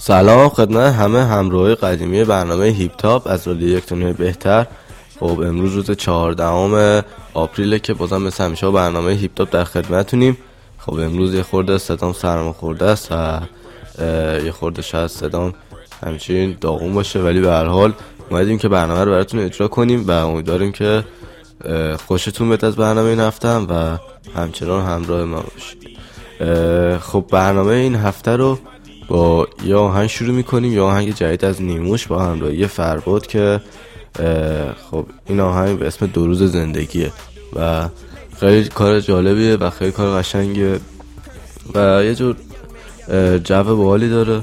سلام خدمت همه همراهی قدیمی برنامه هیپ تاپ از رادیو یک دنیای بهتر. خب امروز روز 14 آپریل که بازم مثل همیشه برنامه هیپ تاپ در خدمتتونیم. خب امروز یه خورده صدام سرماخورده است و یه خورده شاید صدام همچین داغون باشه، ولی به هر حال اومدیم که برنامه رو براتون اجرا کنیم و امیدواریم که خوشتون بیاد از برنامه این هفته و همچنان همراه ما باشید. خب برنامه این هفته رو با یه آهنگ شروع میکنیم، یه آهنگ جدید از نیموش با همراهی فرباد که خب این آهنگ به اسم 2 روز زندگیه و خیلی کار جالبیه و خیلی کار قشنگیه و یه جور جو باحالی داره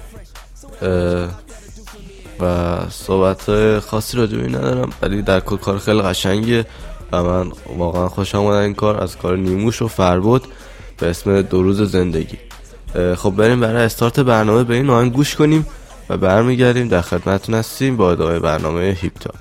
و صحبت خاصی راجع به این ندارم، ولی در کل کار خیلی قشنگیه و من واقعا خوشم اومد این کار از کار نیموش و فرباد به اسم 2 روز زندگی. خب بریم برای استارت برنامه به این آهنگ گوش کنیم و برمیگردیم در خدمتتون هستیم با ادامه برنامه هیپ تاپ.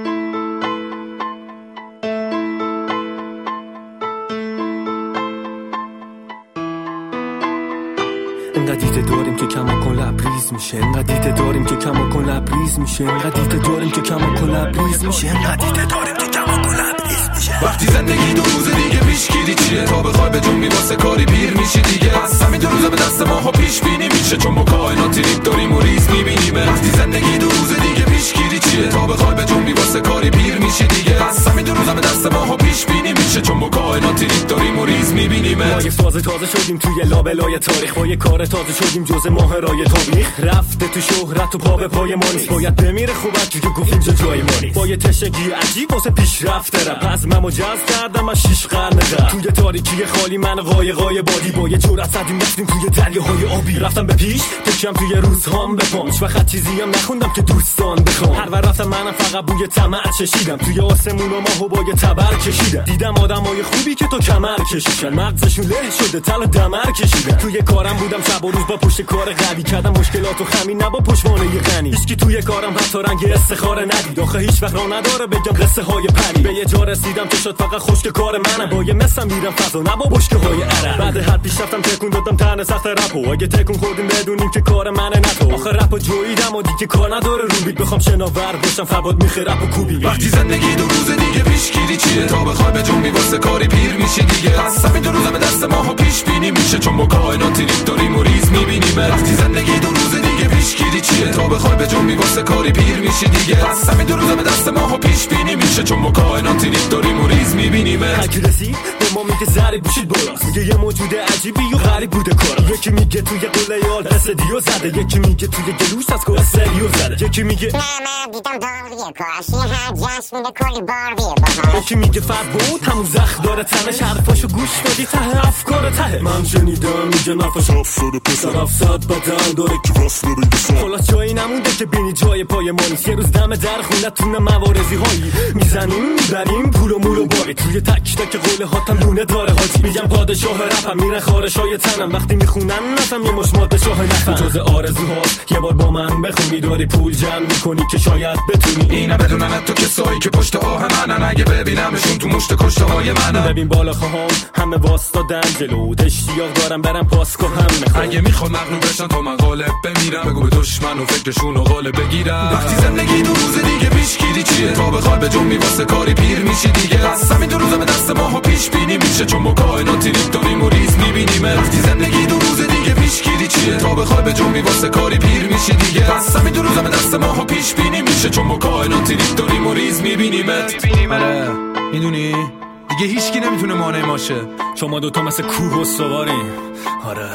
انقدر دیده داریم که کما کن لبریز میشه، انقدر دیده داریم که کما کن لبریز میشه، انقدر دیده داریم که کما کن لبریز میشه، انقدر دیده داریم که کما کن لبریز میشه. وقتی زندگی 2 روز دیگه پیش گیری چیه، تا بخوای به جنبی واسه کاری پیر میشی دیگه. از همین 2 روزه به دست ماها پیش بینی میشه، چون ما کائناتی ریپ داریم و ریز میبینیم. وقتی زندگی 2 روز دیگه پیش گیری چیه، تا بخوای به جنبی واسه کاری پیر میشی دیگه. از همین 2 روزه به دست ماها پیش بینی میشه، چون ما کائناتی ریپ داریم و ریز میبینیم. ما یه فاز تازه شدیم توی لابلای تاریخ، با یه کار تازه شدیم جزء ماهرای تاریخ. رفته تو شهرت و پا به پای ما نیست، باید بمیره خوبت که گفت اینجا جای ما نیست. با یه تشنگی عجیب واسه پیشرفت رپ از من مجاز کردم از 6 قرن قبل. توی تاریکی خالی من قایقای بادی با یه جرأت زدیم رفتیم توی دریاهای آبی. رفتم به پیش تکم توی روزهام به پامش و خط چیزی هم نخوندم که دوستان بخوام. هر ور رفتم منم فقط بوی طمع چشیدم، توی آسمون و ماهو با یه تبر کشیدم. دیدم آدمای خوبی که تو کمر کشیدن، مغزشون له شده تل و دمر کشیدن. توی کارم بودم شب و روز با پشت کار قوی کردم مشکلاتو خمین نبا پشتوانه غنی. هیچکی توی کارم حتی رنگ استخاره ندید، آخه هیچ وقت راه نداره بگم قصه های پری. به یه جا رسیدم که شد فقط خشک کار منه، با یه مثلا میرم فضا نبا بشکه های عرب. بعد هر پیشرفتم تکون دادم تن سخت رپو، اگه تکون خوردیم بدونیم که کار منه نه تو. آخه رپو جویدم و دیگه کار نداره رو بیت بخوام شناور باشم فرباد میخه رپو کوبی. وقتی زندگی 2 روز دیگه پیش گیری چیه، تا بخوای به جنبی واسه کاری پیر میشی دیگه. از همین 2 روزه به دست ماها پیش بینی میشه، چون ما کائناتی ریپ داریم و ریز میبینیم. وقتی زندگی 2 روز دیگه پیش گیری چیه، تا بخوای به جنبی واسه کاری پیر میشی دیگه. از همین 2 روزه به دست ماها پیش بینی میشه، چون ما کائناتی ریپ داریم و ریز میبینیم. هرکی رسید به ما میگه ضریب بوشید براست، میگه یه موجود عجیبی و غریب بوده کارا. یکی میگه توی قله یال قصه دیو زده، یکی میگه توی گلوش از کار سریو زده، یکی میگه من دیدم داریه کاشی هر جشن میده کلی باریه باها. یکی میگه فربود همون زخم داره تنش، حرفاشو گوش بدی ته افکار ته. من شنیدم میگه نفش افتاده پسر 700 بدن داره که وصله بگه سر. خلاص جایی نمونده که بینی جای پای ما نیست، یه روز دم در خونتون موارزی هایی میزنیم میبریم پول و مول و باری. توی تک تک قوله هاتم دونه داره حاجی، میگم پادشاه رپم میرن خارشای تنم. وقتی میخونن نفهم یه مشمات شاه نفهم. جز آرزوهاست یه بار با من بخونی، داری پول جمع میکنی که شاید بتونی. اینا بدونن تو کسایی که پشت آه منن، اگه ببینمشون تو مشت کشته های منن. ببین بالا خواهم همه واسطادن جلو، اشتیاق دارم برم پاسکو هم میخوام. اگه میخوان مغلوب بشن تا من غالب بمیرم، بگو به دشمن و فکرشون رو غالب بگیرم. وقتی زندگی 2 روز دیگه پیش گیری چیه، تا بخوای به جنبی واسه کاری پیر میشی دیگه. از همین 2 روزه به دست ماها پیش بینی میشه، چون ما کائناتی ریپ داریم و ریز میبینیم. وقتی زندگی 2 روز دیگه پیش گیری چیه، تا بخوای به جنبی واسه کاری پیر میشی دیگه. از همین 2 روزه به دست ماها پیش بینی میشه، چون ما کائناتی ریپ داریم و ریز میبینیم. آره میدونی دیگه هیچکی نمیتونه مانع ما شه، شما دوتا مثل کوه و سواری. آره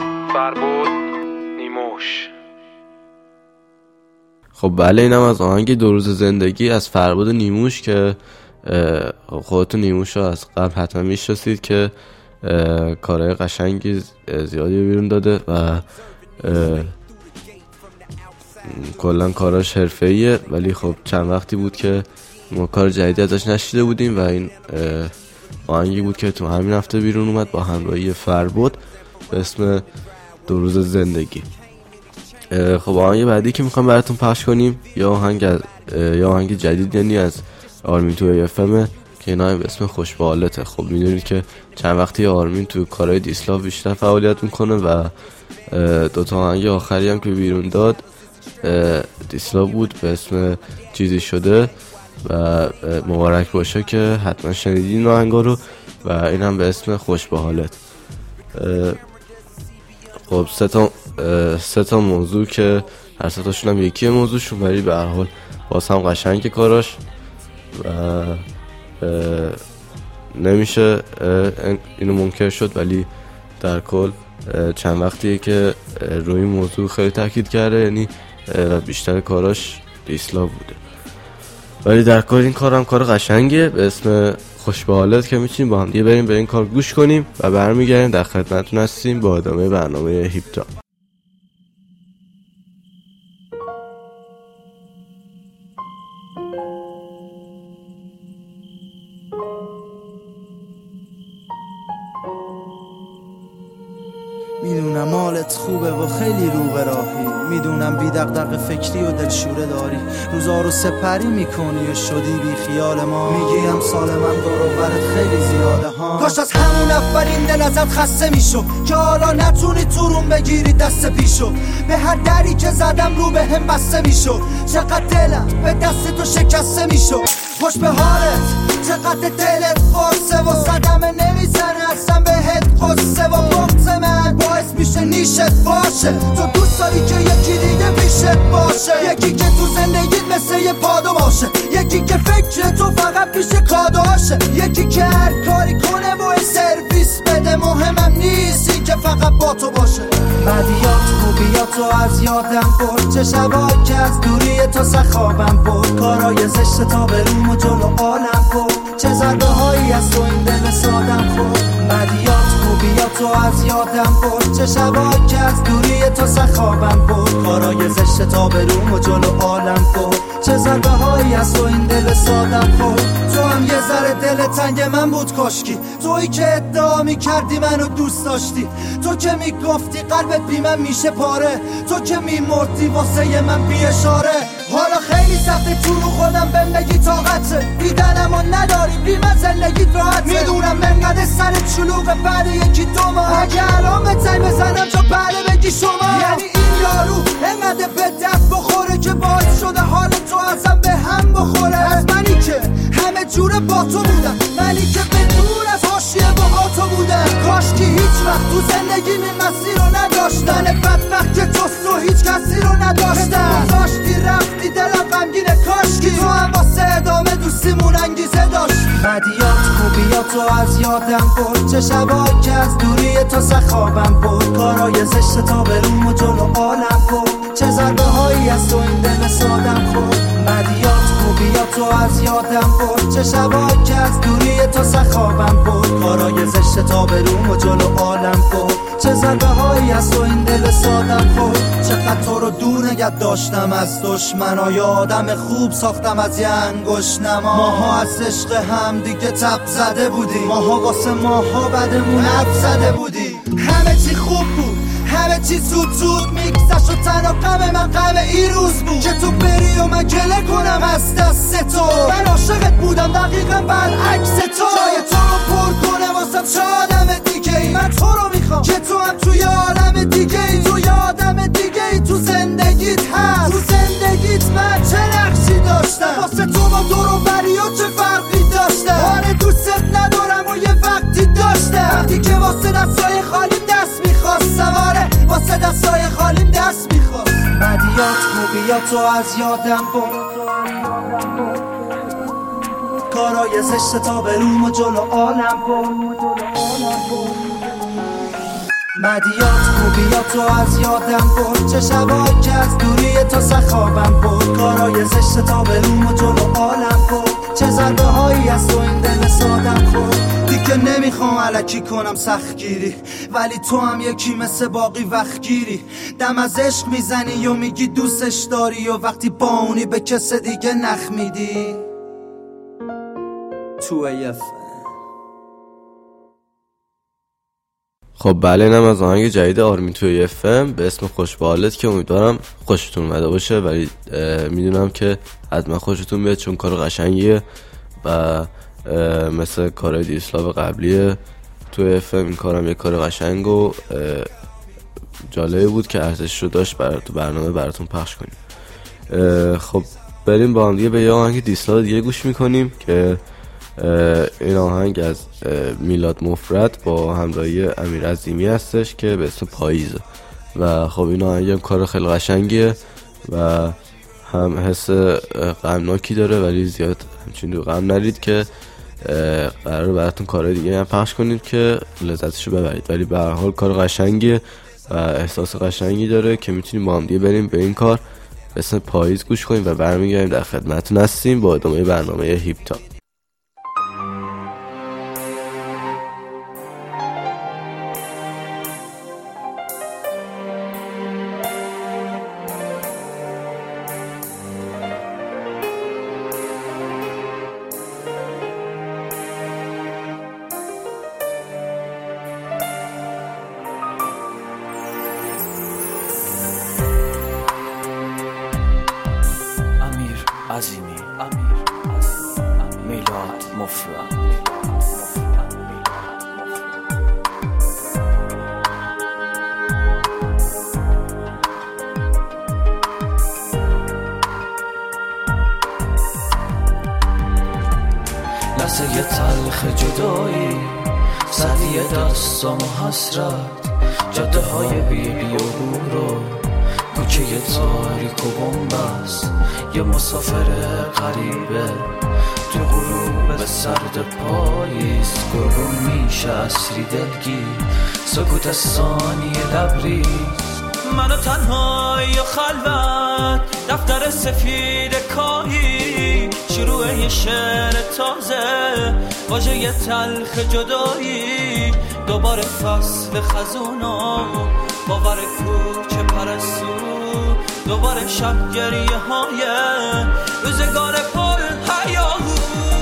فرباد نیموش. خب بله اینم از آهنگ 2 روز زندگی از فرباد نیموش که خودتون نیموش رو از قبل حتما میشناسید که کارهای قشنگی زیادی بیرون داده و کلا کاراش حرفه‌ایه، ولی خب چند وقتی بود که ما کار جدیدی ازش نشیده بودیم و این آهنگی بود که تو همین هفته بیرون اومد با همراهی فرباد به اسم 2 روز زندگی. خب آهنگ بعدی که میخوام براتون پخش کنیم یا آهنگ جدید یعنی از آرمین تو اف ام که اینا به اسم خوش به حالته. خب میدونید که چند وقتی آرمین تو کارهای دیسلاو بیشتر فعالیت میکنه و 2 آهنگ آخری هم که بیرون داد دیسلاو بود به اسم چیزی شده و مبارک باشه که حتما شنیدین این آهنگا رو و این هم به اسم خوش به حالت. خب 3 تا موضوع که هر 3 تاشون هم یکی موضوعشون، ولی به هر حال باز هم قشنگ کاراش و نمیشه اینو منکر شد، ولی در کل چند وقتیه که روی این موضوع خیلی تاکید کرده، یعنی بیشتر کاراش دیسلاو بوده، ولی در کل این کار هم کار قشنگه به اسم خوش به حالت که میتونیم با هم دیگه بریم به این کار گوش کنیم و برمیگردیم در خدمتتون هستیم با ادامه برنامه هیپ تاپ. میدونم حالت خوبه و خیلی رو به راهی، میدونم بی دغدغه فکری و دلشوره داری، روزا رو سپری میکنی و شدی بی خیال ما، میگی امسال من دور و برت خیلی زیاده ها. کاش از همون اولین دل ازت خسته میشو که حالا نتونی تو روم بگیری دست پیشو، به هر دری که زدم رو به هم بسته میشو، چقدر دلم به دست تو شکسته میشو. خوش به حالت چقدر دلت قرصه و صدمه نمیزنه اصلا بهت قصه و بغض من باعث میشه نیشت باشه، تو دوست داری که یکی دیگه پیشت باشه، یکی که تو زندگیت مثل یه پادو باشه، یکی که فکر تو فقط پیش کادوشه، یکی که هر کاری کنه و سرویس بده، مهمم نیست این که فقط با تو باشه. بدیات خوبیاتو از یادم برد، چه شبایی که از دوری تو سخابم برد، کارای زشت تا به روم و جلو عالم برد، چه ضربه هایی از تو این دل سادم خورد. بدیات خوبیاتو از یادم برد، چه شبایی که از دوری تو سخابم برد، کارای زشت تا به روم و جلو عالم برد، چه ضربه هایی از تو این دل سادم خورد. تو هم یه ذره دل تنگ من بود کاشکی، تویی که ادعا میکردی منو دوست داشتی، تو که میگفتی قلبت بی من میشه پاره، تو که میمردی واسه من بی اشاره. حالا خیلی سخته تو رو خودم بهم بگی طاقته، دیدنمو نداری بی من زندگیت راحته، میدونم منقدر سرت شلوغه بعد یکی 2 ماه، اگه الان به زنگ بزنم تو بعد بگی شما، یعنی این یارو انقدر به درد بخوره که باعث شده حال تو ازم به هم بخوره. از منی که همه جوره با تو بودم، منی که به دور از حاشیه با تو بودم، کاش که هیچ وقت تو زندگی این مسیر رو نداشتن، بدبخت که تو هیچ کسی رو نداشتن، گذاشتی رفتی دلم غمگینه، کاشکی تو هم واسه ادامه دوستیمون انگیزه داشت. بدیات خوبیاتو از یادم برد، چه شبایی که از دوری تو سخابم برد، کارای زشت تا به روم و جلو عالم برد، چه ضربه هایی از تو این دل سادم خورد. بدیات خوبیاتو از یادم برد، چه شبایی که از دوری تو سخابم برد، کارای زشت تا به روم و جلو عالم برد، چه ضربه هایی از تو این دل سادم خورد. چقدر تو رو دور نگه داشتم از دشمنا، آدم خوب ساختم از یه انگشت نما، ماها از عشق هم دیگه تب زده بودیم، ماها واسه ماها بدمون حرف زده بودیم، همه چی خوب بود همه چی زود میگذشت و تنها غم من غم این روز بود که تو بری و من گله کنم از دست تو، من عاشقت بودم دقیقا برعکس تو، جای تو رو پر کنه واسم چه آدم دیگه ای، من تو رو میخوام که تو هم توی عالم دیگه ای، تو یه آدم دیگه ای تو زندگیت هست، تو زندگیت من چه نقشی داشتم، واسه تو با دور و بری و چه فرقی داشتم، آره دوستت ندارم و یه وقتی داشتم، وقتی که واسه دستای خالیم دست میخواستم، آره واسه دستای خالیم دست میخواست. بدیات خوبیاتو از یادم برد، کارای زشت تا به روم و جلو عالم برد، بدیات خوبیاتو از یادم برد، چه شبایی که از دوری تو سخابم برد، کارای زشت تا به روم و جلو عالم برد، چه ضربه هایی از تو این دل سادم خورد. دیگه نمیخوام الکی کنم سختگیری، ولی تو هم یکی مثل باقی وقتگیری، دم از عشق میزنی و میگی دوستش داری و وقتی با اونی به کس دیگه نخ میدی. تو خب بله، اینم از آهنگ جدید آرمین توی FM به اسم خوش به حالت که امیدوارم خوشتون اومده باشه، ولی میدونم که حتما خوشتون بیاد چون کار قشنگیه و مثل کار دیسلاو قبلیه توی FM. این کارم یه کار قشنگ و جالبی بود که ارزش رو داشت تو برنامه براتون پخش کنیم. خب بریم با هم دیگه به یه آهنگ دیسلاو دیگه گوش میکنیم که این آهنگ از میلاد مفرد با همراهی امیر عظیمی هستش که به اسم پاییزه. و خب این آهنگ هم کار خیلی قشنگیه و هم حس غمناکی داره ولی زیاد همچین غم نرید که قراره براتون کارهای دیگه هم پخش کنید که لذتشو ببرید، ولی به هر حال کار قشنگیه و احساس قشنگی داره که میتونیم با هم دیگه بریم به این کار به اسم پاییز گوش کنیم و برمیگردیم در خدمتتون هستیم با ادامه برنامه هیپ تاپ. عظیمی میلاد مفرد. لحظه تلخ جدایی، سدی دستام و حسرت، جاده های بی و کوچه تاریک و بنبست، یه مسافر غریبه تو غروب سرد پاییز، گرگون میشه عصری دلگیر، سکوت ثانیه لبریز، منو تنهای و خلوت، دفتر سفید کاهی، شروع یه شعر تازه، واژه یه تلخ جدایی، دوباره فصل خزونا، باور کوچه پرستو، دوباره شب گریه های روزگار پر هیاهو.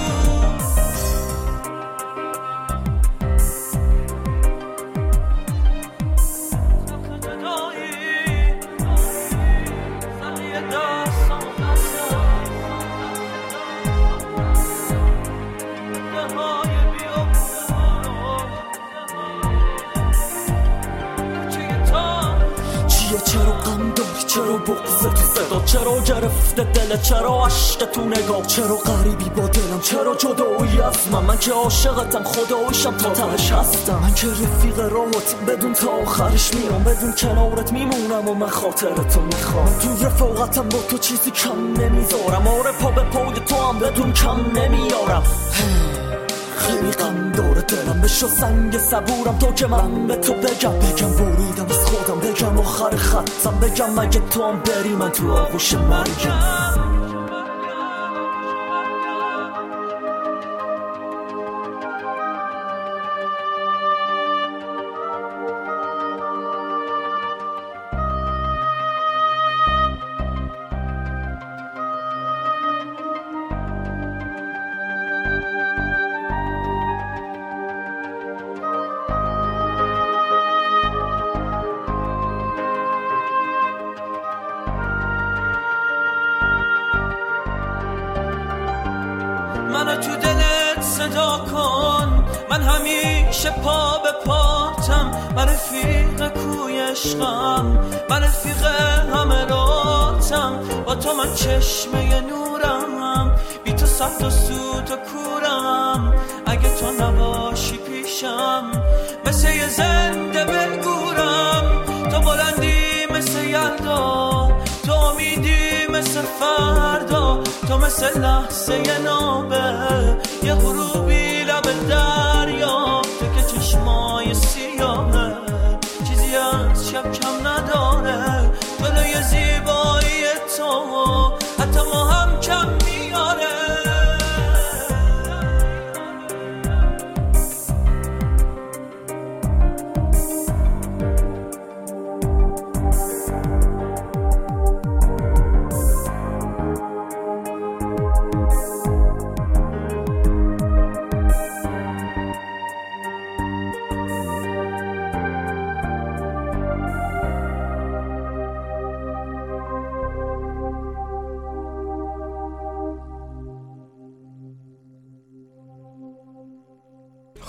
چرا غم داری، چرا بغض تو صدا، چرا گرفته دل، چرا عشق تو نگاه، چرا غریبی با دلم، چرا جدایی از من که عاشقتم، خداییشم تا تهش هستم، من که رفیق راهت بدون تا آخرش میام، بدون کنارت میمونم و من خاطرتو میخوام، من تو رفاقتم با تو چیزی کم نمیذارم، آره پا به پای تو هم بدون کم نمیارم، خیلی غم داره دلم، بشو سنگ صبورم تا که من به تو بگم بریدم از خودم، بگم آخر خطم، بگم مگه تو هم بری من تو آغوش مرگم. منو تو دلت صدا کن، من همیشه پا به پاتم، من رفیق کوی عشقم، من رفیق همه راتم، با تو من چشمه نورم، بی تو سخت و سوت و کورم، اگه تو نباشی پیشم مثل یه زنده بگورم، تو بلندی مثل یلدا، تو امیدی مثل فردا، تو مثل لحظه یه نابه، یه غروبی لب دریا، تو که چشمای سیاهه، چیزی از شب کم نداره، جلوی زیبایی تو حتی ما هم کم میاره.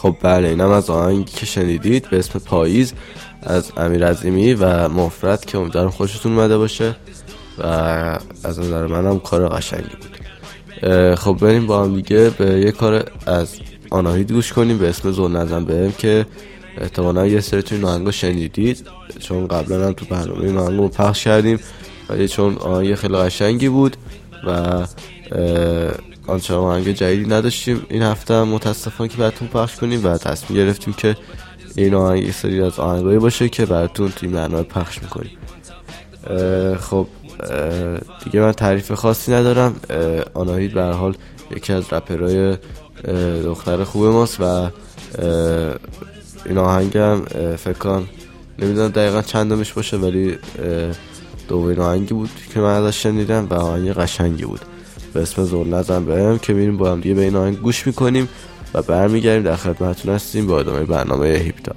خب بله، اینم از آهنگی که شنیدید به اسم پاییز از امیر عظیمی و مفرد که امیدوارم خوشتون اومده باشه و از نظر منم کار قشنگی بود. خب بریم با هم دیگه به یه کار از آناهید گوش کنیم به اسم زل نزن بهم که احتمالا یه سری توی این آهنگو شنیدید، چون قبلا هم تو برنامه این آهنگو پخش کردیم، ولی چون آهنگ خیلی قشنگی بود و آنچنان آهنگ جدیدی نداشتیم این هفته هم متاسفانه که براتون پخش کنیم و تصمیم گرفتیم که این آهنگ یه سری از آهنگایی باشه که براتون توی برنامه پخش میکنیم. خب دیگه من تعریف خاصی ندارم. آناهید به هر حال یکی از رپرهای دختر خوب ماست و این آهنگ هم فکر کنم نمیدونم دقیقا چندمش باشه ولی دومین آهنگی بود که من ازش شنیدم و آهنگ قشنگی بود به اسم زل نزن بهم که میریم با هم دیگه به این آهنگ گوش میکنیم و برمیگردیم در خدمتتون هستیم با ادامه برنامه هیپ تاپ.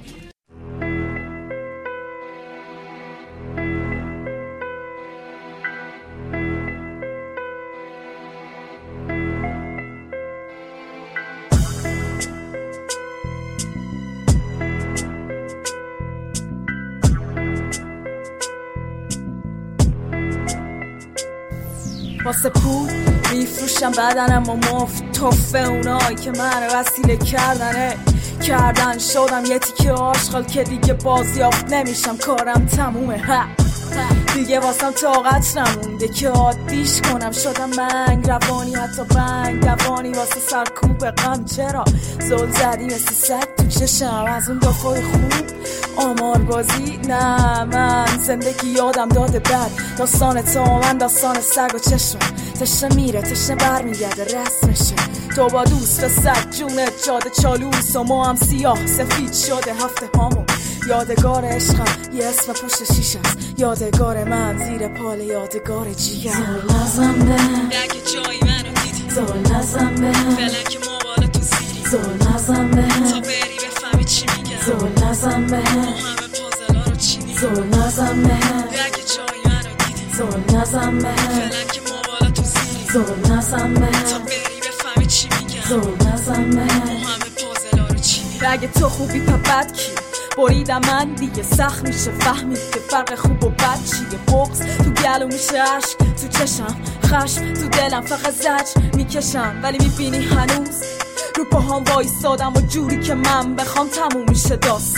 واسه پول میفروشم بدنم و مفت توفه اونایی که من وسیله کردن شدم یه تیکه آشغال که دیگه بازیافت نمیشم، کارم تمومه دیگه واسم طاقت نمونده که عادیش کنم، شدم منگ روانی حتی بنگ دوانی واسه سرکوب غم. چرا زل زدی مثل سگ تو چشم از اون دفعه خوب آمار بازی؟ نه من زندگی یادم داده بد داستان تا من داستان سگ و چشم تشنه میره تشنه بر میگرده رسمشه. تو با دوست سگ جونت جاده چالوس و ما هم سیاه سفید شده هفته هامون. یادگار عشقم یه اسم پشت شیشه است، یادگار من زیر پال یادگار جیگر. زل نزن بهم اگه جایی منو دیدی، زل نزن بهم فلک موبایل تو سیری، زل نزن بهم تا بری بفهمی چی میگم، زل نزن بهم همه پازلا رو چینی، زل نزن بهم اگه جایی منو دیدی، زل نزن بهم فلک موبایل تو سیری، زل نزن تا بهم بری بفهمی چی میگم، زل نزن بهم همه پازلا رو چینی. اگه تو خوبی پپت کی بریدم من دیگه سخت میشه فهمید که فرق خوب و بد چیه. بغض تو گلو میشه عشق تو چشم، خشم تو دلم فقط زجر میکشم ولی میبینی هنوز رو پاهام وایسادم و جوری که من بخوام تموم میشه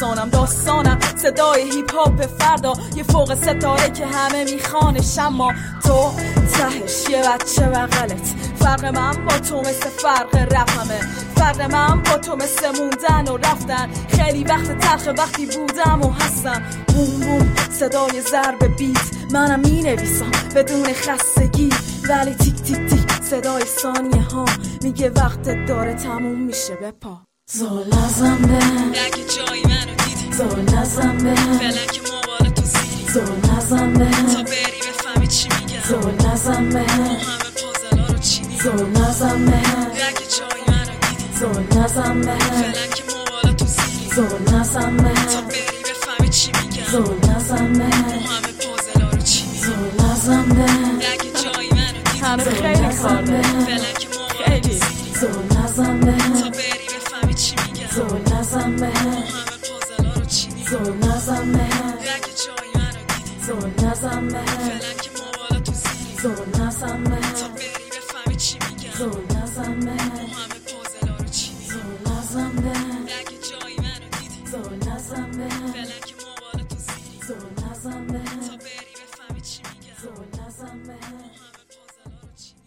داستانم صدای هیپ هاپ فردا یه فوق ستاره که همه میخوانش، اما تو تهش یه بچه بغلت. فرق من با تو مثل فرق رقمه، فرق من با تو مثل موندن و رفتن. خیلی وقت تلخ وقتی بودم و هستم. بوم بوم صدای ضرب بیت منم می نویسم بدون خستگی، ولی تیک تیک تیک صدای ثانیه ها میگه وقتت داره تموم میشه بپا. زل نزن بهم اگه جایی منو دیدی، زل نزن بهم فلک موبایل تو سیری، زل نزن بهم تا بری بفهمی چی میگم، زل نزن بهم همه پازلا رو چینی، زل نزن بهم اگه جایی منو دیدی، زل نزن بهم فلک موبایل تو سیری، زل نزن تا بهم بری بفهمی چی میگم، زل نزن بهم همه پازلا رو چینی، زل نزن بهم اگه جایی منو دیدی، همه خیلی کار داره، فلک موبایل تو سیری، زل نزن بهم تا بری بفهمی چی میگم، زل نزن بهم همه پازلا رو چینی، زل نزن بهم اگه جایی منو دیدی، زل نزن بهم فلک موبایل تو سیری، زل نزن تا بهم بری بفهمی چی میگم، زل نزن بهم همه پازلا رو چینی، زل نزن بهم اگه جایی منو دیدی، زل نزن بهم فلک موبایل تو سیری، زل نزن بهم تا بری بفهمی چی میگم، زل نزن بهم همه پازلا رو چینی.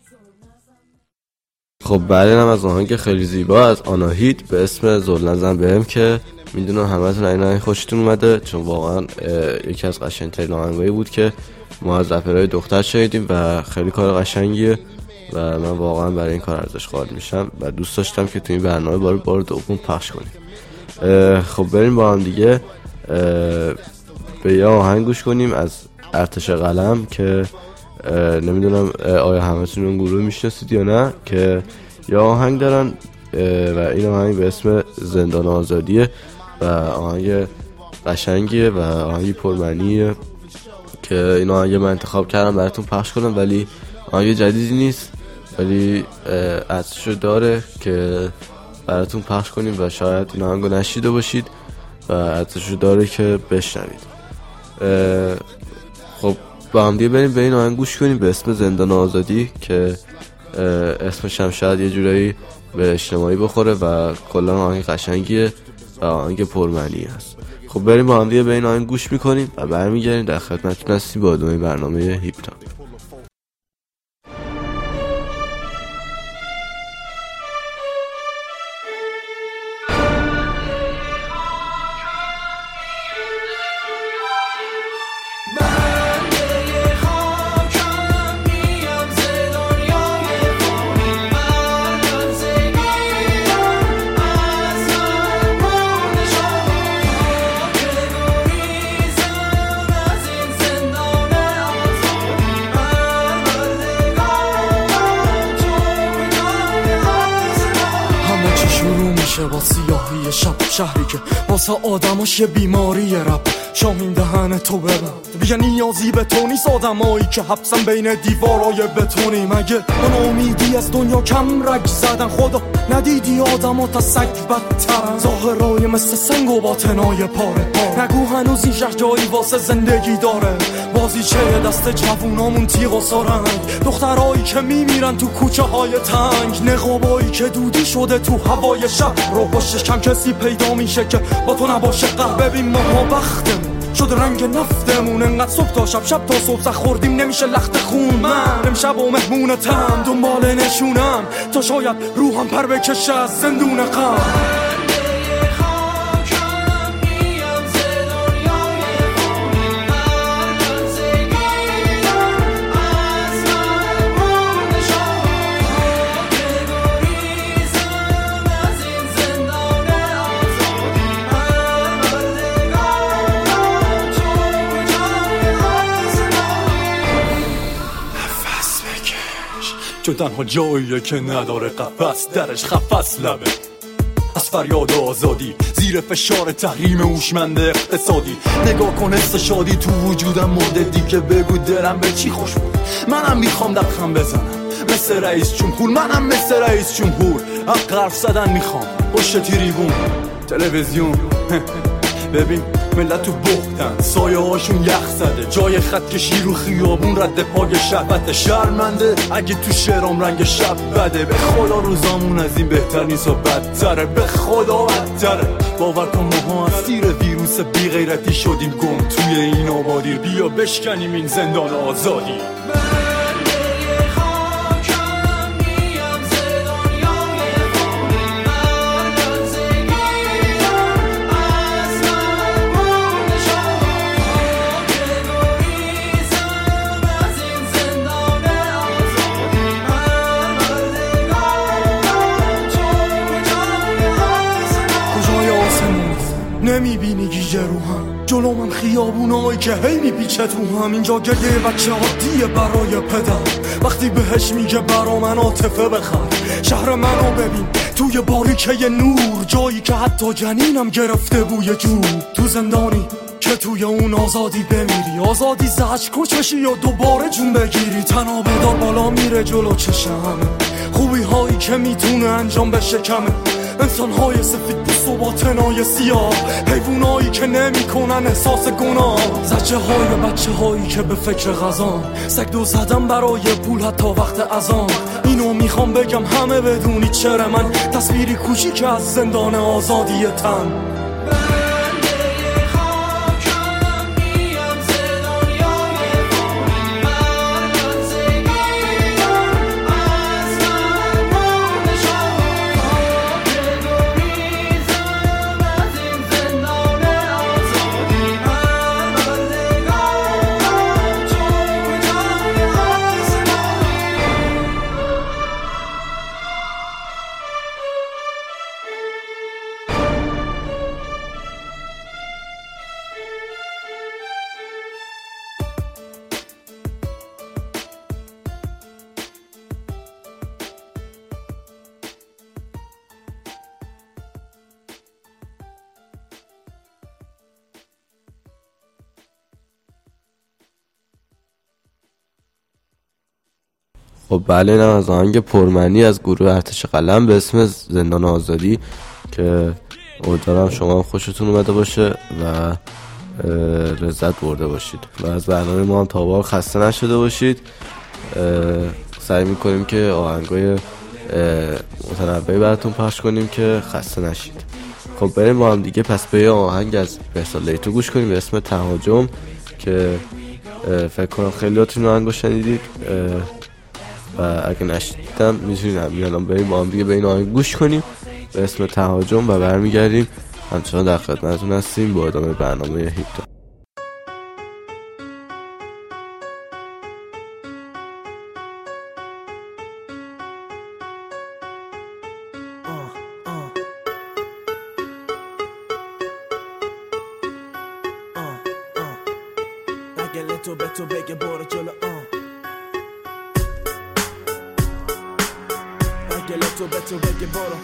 خب بعدین هم از آهنگ خیلی زیبا از آناهید به اسم زل نزن بهم که میدونم همتون این آهنگ خوشتون اومده، چون واقعا یکی از قشنگ‌ترین آهنگایی بود که ما از رپرهای دختر شنیدیم و خیلی کار قشنگیه و من واقعا برای این کار ارزش قائل میشم و دوست داشتم که تو این برنامه بار دوم پخش کنیم. خب بریم با هم دیگه به یه آهنگ گوش کنیم از ارتش قلم که نمیدونم آیا همتون اون گروه میشناسید یا نه، که یه آهنگ دارن و این آهنگ به اسم زندان آزادیه و آهنگ قشنگیه و آهنگ پرمعنیه که این آهنگ من انتخاب کردم براتون پخش کنم، ولی آهنگ جدیدی نیست ولی اصلشو داره که براتون پخش کنیم و شاید این آهنگو نشیده باشید و ارزشو داره که بشنوید. خب با هم دیگه بریم به این آهنگ گوش کنیم به اسم زندان آزادی که اسمش هم شاید یه جورایی به اجتماعی بخوره و کلا آهنگ قشنگیه و آهنگ پرمعنی است. خب بریم با هم دیگه به این آهنگ گوش میکنیم و برمیگردیم در خدمتتون هستیم با ادامه برنامه هیپ تاپ. با سیاهی شب شهری که واسه آدماش یه بیماری رب شاهین دهن تو ببند بگه نیازی به تو نیست آدمایی که حبسن بین دیوارای بتونی مگه من امیدی از دنیا کم رگ زدن خدا ندیدی آدما تا سگ بدترن ظاهرای مثل سنگ و باطنای پاره نگو هنوز این شهر جایی واسه زندگی داره بازیچه دست جوونامون تیغ و سارنگ دخترایی که میمیرن تو کوچه های تنگ نقابایی که دودی شده تو هوای شب رو باشش کم کسی پیدا میشه که با تو نباشه قهر ببین ما بختمون شد رنگ نفتمون انقدر صبح تا شب تا صبح خوردیم نمیشه لخت خون من امشب و مهمونتم دنبال نشونم تا شاید روحم پر بکشه از زندون غم چون تنها جاییه که نداره قفس درش خفص لبه از فریاد آزادی زیر فشار تحریم هوشمند اقتصادی نگاه کن حس شادی تو وجودم مرده دیگه بگو دلم به چی خوش بود منم میخوام دبخم بزنم مثل رئیس جمهور منم مثل رئیس جمهور حق حرف زدن میخوام پشت تریبون تلویزیون ببین ملت تو بختن سایه هاشون یخ زده جای خط کشی رو خیابون رد پای شهوت شرمنده اگه تو شعرام رنگ شب بده به خدا روزامون از این بهتر نیست و بدتره به خدا بدتره باور کن ماها از سیر ویروس بی غیرتی شدیم گم توی این آبادی بیا بشکنیم این زندان آزادی نمیبینی گیجه رو هم جلو من خیابونایی که هی میپیچه تو هم اینجا گریه بچه عادیه برای پدر وقتی بهش میگه برا من عاطفه بخر شهر منو ببین توی باریکه نور جایی که حتی جنینم گرفته بوی جور تو زندانی که توی اون آزادی بمیری آزادی زهش کش بشی یا دوباره جون بگیری تنابه دار بالا میره جلو چشم خوبی هایی که میتونه انجام بشه کمه انسان های سفید پوست و باطنای سیاه حیوانایی که نمی کنن احساس گناه زجه های بچه هایی که به فکر غذان سگ دو زدم برای پول حتی وقت اذان اینو میخوام بگم همه بدونی چرا من تصویری کوچیک از زندان آزادی تن خب بله، اینم از آهنگ پرمعنی از گروه ارتش قلم به اسم زندان آزادی که امیدوارم شما هم خوشتون اومده باشه و لذت برده باشید و از برنامه ما هم تا بار خسته نشده باشید. سعی میکنیم که آهنگای متنوعی براتون پخش کنیم که خسته نشید. خب بریم با هم دیگه پس به آهنگ از بهزاد لیتو گوش کنیم به اسم تهاجم که فکر کنم خیلیاتون آهنگو شنیدید و اگه نشنیدم میتونید الان بریم با هم دیگه به این آهنگ گوش کنیم به اسم تهاجم و برمیگردیم همچنان در خدمتتون هستیم با ادامه برنامه هیپ تاپ. تو به تو بگه برو جلو اگه تو به تو بگه برو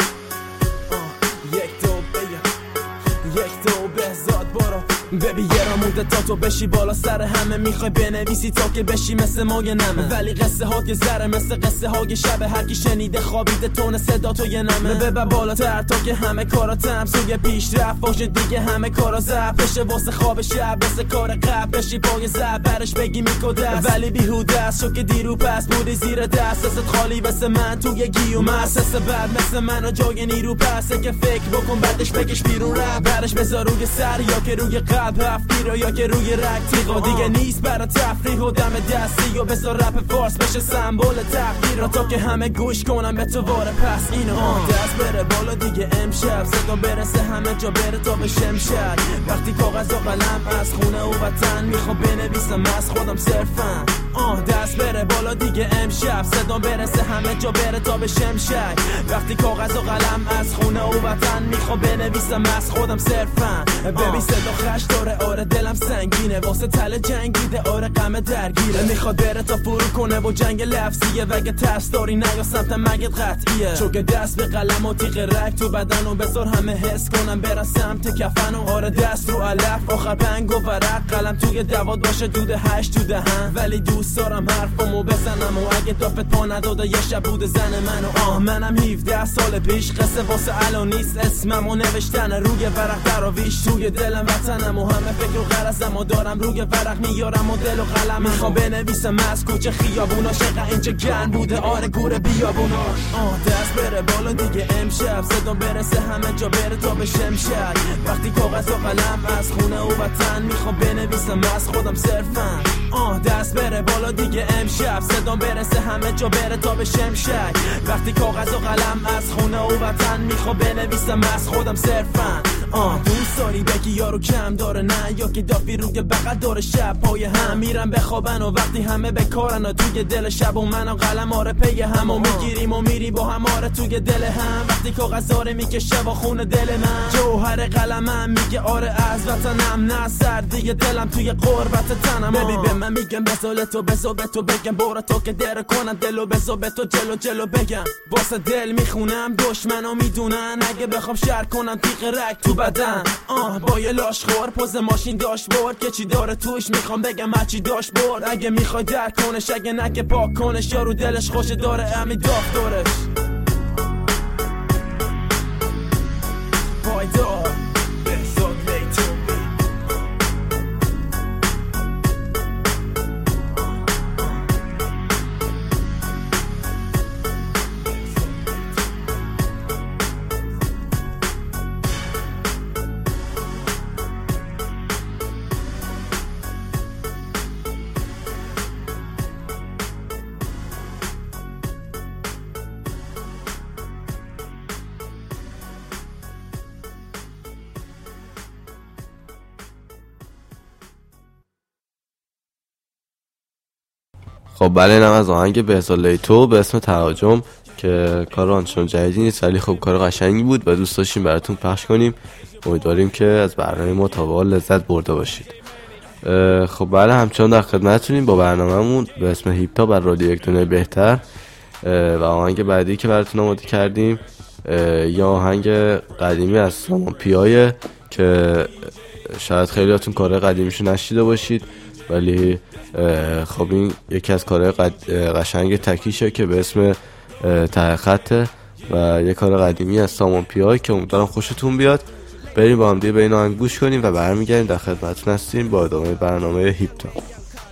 یک دو بهزاد برو ببی یه را مونده تا تو بشی بالا سر همه میخوای بنویسی تا که بشی مثل ما یه نمه ولی قصه ها که زره مثل قصه های شب هر کی شنیده خوابیده تون صدا تو یه نمه ببر بالاتر تا که همه کارا تمسوی پیش رفت باشه دیگه همه کارا زب بشه واسه خواب شب مثل کار قبل بشی پای زب برش بگی میکده ولی بیهوده است چون که دیرو پس بودی زیر دست دستت خالی مثل من توی گیو مؤسس بعد مثل من و جای نیرو پسه که فکر بکن بعدش بکش بیرون رفت برش بذار روی سر یا که روی قلب هفتی رو یا که روی رگ تیغا دیگه نیست برای تفریح و دم دستی یا بذار رپ فارس بشه سمبول تقدیر تا که همه گوش کنم به تو واره پس اینو دست بره بالا دیگه امشب صدا برسه همه جا بره تا بشه امشب وقتی کاغذ و قلم از خونه و وطن میخوام بنویسم از خودم صرفا دست بره بالا دیگه امشب صدا برسه همه جا بره تا بشه امشب وقتی کاغذ و قلم از خونه و وطن میخوام بنویسم از خودم صرفا ببین صدا خش داره آره دلم سنگینه واسه تله جنگیده آره غم درگیره میخواد بره تا فرو کنه و جنگ لفظیه وگه ترس داری نه یا سمت مگت قطعیه چون که دست به قلم و تیغ رک تو بدن و بذار همه حس کنم برن سمت کفن و آره دست رو علف آخر بنگ و ورق قلم توی دواد باشه دود هشت تو دهن ولی دوست دارم حرفمو بزنم و اگه دافت پا نداده یه شب بود زن منو منم 17 سال پیش قصه واسه الان نیست اسممو نوشتن روی ورق دراویش توی دلم وطنم و همه فکر و غرضم و دارم روی ورق میارم و دل و قلم میخوام بنویسم از کوچه خیابونا شقه اینجا گرم بوده آره گوره بیابوناش دست بره بالا دیگه امشب صدا برسه همه جا بره تا بشه امشب وقتی کاغذ و قلم از خونه و وطن میخوام بنویسم از خودم صرفا دست بره بالا دیگه امشب صدا برسه همه جا بره تا بشه امشب وقتی کاغذ و قلم از خونه و وطن میخوام بنویسم از خودم صرفا دوست داری بگی یارو کم داره نه یا که دافی روی بغل داره شب پای هم میرم بخوابن و وقتی همه به کارن و توی دل شب و من و قلم آره پی هم و میگیریم و میری با هم آره توی دل هم وقتی کاغذ آره میکشه و خون دل من جوهر قلمم میگه آره از وطنم نه سردی دلم توی قربت تنم ببین به من میگم بزال تو بزا به تو بگم برو تو که در کنن دلو بزا به تو جلو بگم واسه دل میخونم دشمنو میدونن اگه بخوام شر کنم تیغ رگ تو بدن با یه لاش خور پوز ماشین داشت برد که چی داره توش میخوام بگم هرچی داشت برد اگه میخوای درک کنش اگه نه که پاک کنش یارو دلش خوش داره امی داغ دارش پایدار بهزاد لیتو خب بله، اینم از آهنگ بهزاد لیتو به اسم تهاجم که کار آنچنان جدیدی نیست ولی خب کار قشنگی بود و دوست داشتیم براتون پخش کنیم. امیدواریم که از برنامه ما تا به حال لذت برده باشید. خب بله، همچنان در خدمتتونیم با برنامه‌مون به اسم هیپ تاپ بر رادیو یک دنیای بهتر و آهنگ بعدی که براتون آماده کردیم یا آهنگ قدیمی از سامان پیایه که شاید خیلیاتون کار قدیمیشو نشیده باشید ولی خب این یکی از کارهای قشنگ تکیشه که به اسم ته خطه و یه کار قدیمی از سامان پیای که امیدوارم خوشتون بیاد. بریم با هم دیگه به این آهنگ گوش کنیم و برمیگردیم در خدمتتون هستیم با ادامه برنامه هیپ تاپ.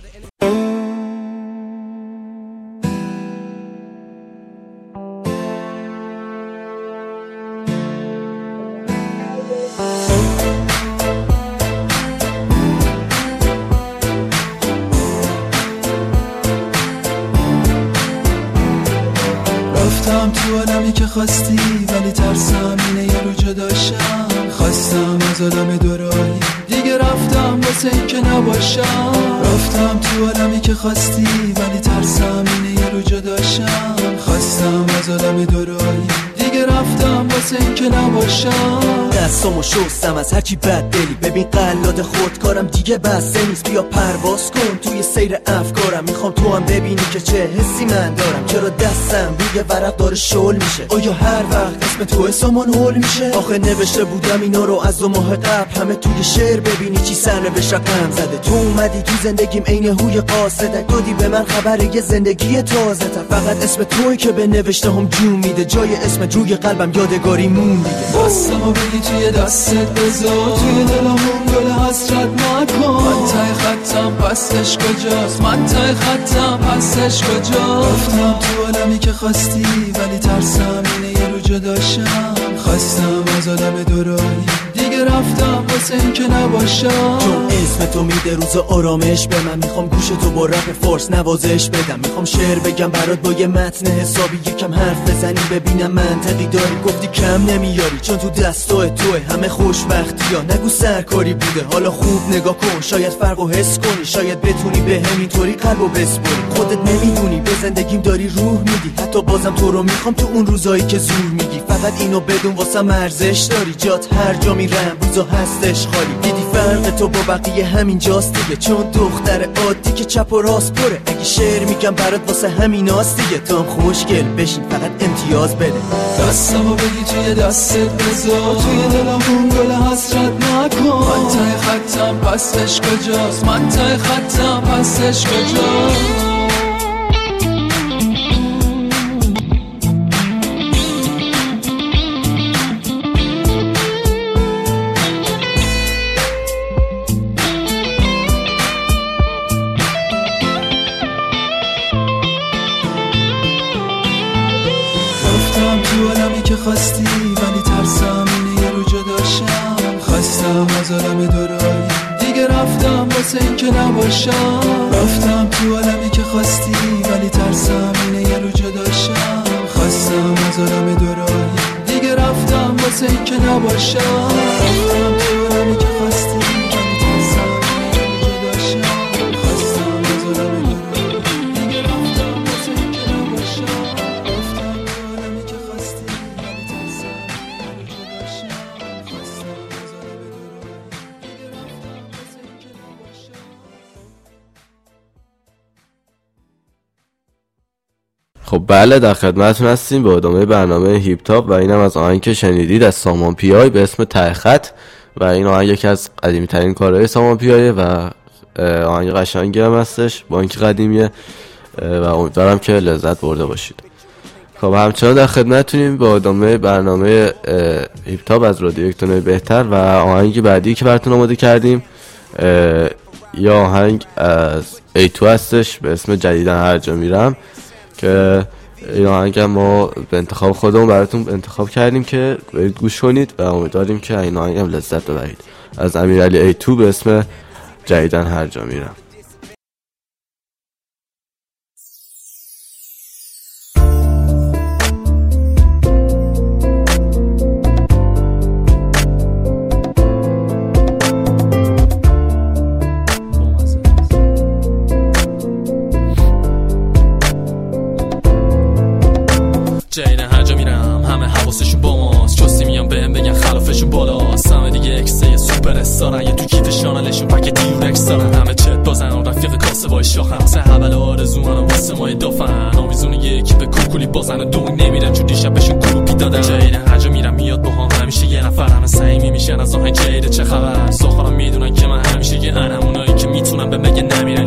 رفتم تو عالمی که خواستی ولی ترسم اینه یه رو جداشم. خواستم از عالم دوراهی دیگه رفتم واسه این که نباشم. رفتم تو عالمی که خواستی ولی ترسم اینه یه رو جداشم. خواستم از عالم دوراهی دیگه رفتم واسه این که نباشم. دستامو شستم از هرچی بد دلی، ببین قلاد خودکارم دیگه بسته نیست. بیا پرواز کن توی سیر افکارم، میخوام تو هم ببینی که چه حسی من دارم. چرا دستم روی ورق داره شل میشه؟ آیا هر وقت اسم تو سامان هول میشه؟ آخه نوشته بودم اینا رو از 2 ماه قبل، همه توی شعر ببینی چی سرنوشت رقم زده. تو اومدی تو زندگیم عین هوی قاصدک، دادی به من خبر یه زندگی تازه تر. فقط اسم توی که به نوشته هم جون میده، جای اسم روی قلبم یادگاری مون دیگه. دستمو بگی توی دستت بذار، توی دلمون گل حسرت نکن. من ته خطم پسش کجاست؟ من ته خطم پسش کجاست؟ رفتم تو عالمی که خواستی ولی ترسم اینه یه رو جداشم. خواستم از عالم دوراهی دیگه رفتم واسه این که نباشم. چون اسم تو میده روز آرامش به من، میخوام گوش تو با رپ فارس نوازش بدم. میخوام شعر بگم برات با یه متن حسابی، یکم حرف بزنی ببینم منطقی داری. گفتی کم نمیاری چون تو دستای توه همه خوشبختی ها، نگو سرکاری بوده. حالا خوب نگاه کن شاید فرقو حس کنی، شاید بتونی به همینطوری قلبو بسپری. خودت نمیدونی به زندگیم داری روح میدی، حتی بازم تو رو میخوام تو اون روزایی که زور میگی. فقط اینو بدون واسم ارزش داری، جات هر جا میرم روزا هستش خالی. دیدی فرق تو با بقیه همین جاست دیگه، چون دختر عادی که چپ و راست پره. اگه شعر میگم برات واسه همیناست دیگه، تو هم خوشگل بشین فقط امتیاز بده. دستمو بگی توی دستت بذار، توی دلمون گل حسرت نکن. من ته خطم پسش کجاست؟ من ته خطم پسش کجاست؟ تو عالمی که خواستی ولی ترسم اینه یه رو جداشم. خواستم از عالم دوراهی دیگه رفتم واسه این که نباشم. رفتم تو عالمی که خواستی ولی ترسم اینه یه رو جداشم. خواستم از عالم دوراهی دیگه رفتم واسه این که نباشم. رفتم تو عالمی که خواستی ولی ترسم اینه یه رو جداشم. خواستم از عالم دوراهی دیگه رفتم واسه این که نباشم. خب بله در خدمتتون هستیم با ادامه برنامه هیپ تاپ و اینم از آهنگ که شنیدید از سامان پیای به اسم ته خط. و این آهنگ یکی از قدیمی ترین کارهای سامان پیایه و آهنگ قشنگی هم هستش با اینکه قدیمیه و امیدوارم که لذت برده باشید. خب همچنان در خدمتتونیم با ادامه برنامه هیپ تاپ از رادیو یک تونه بهتر و آهنگی بعدی که براتون آماده کردیم یا آهنگ از A2 هستش به اسم جدیدن هر جا میرم که این آهنگ ما به انتخاب خودمون براتون انتخاب کردیم که برید گوش کنید و امیدواریم که این آهنگ هم لذت ببرید. از امیرعلی A2 به اسم جدیدن هر جا میرم. جدیدن هر جا میرم همه حواسشون با ماست، چستی میان بهم بگن خلافشون بالاست. همه دیگه اکسه سوپر استارن، یه تو کیف شانلشون پک دیورکس دارن. همه چت بازن و رفیق کاسه بای شاخن، سه حول آرزوان و واسه مای دافن. آمیزون یکی به کوکولی بازن و دو نمیرن چون دیشب بهشون گروپی دادن. جدیدن هر جا میرم میاد با هم همیشه یه نفر، همه صمیمی میشن از آهنگ جدید چه خبر. ساخرام میدونن که من همیشه یه انم، اونایی که میتونن به مگه نمیرن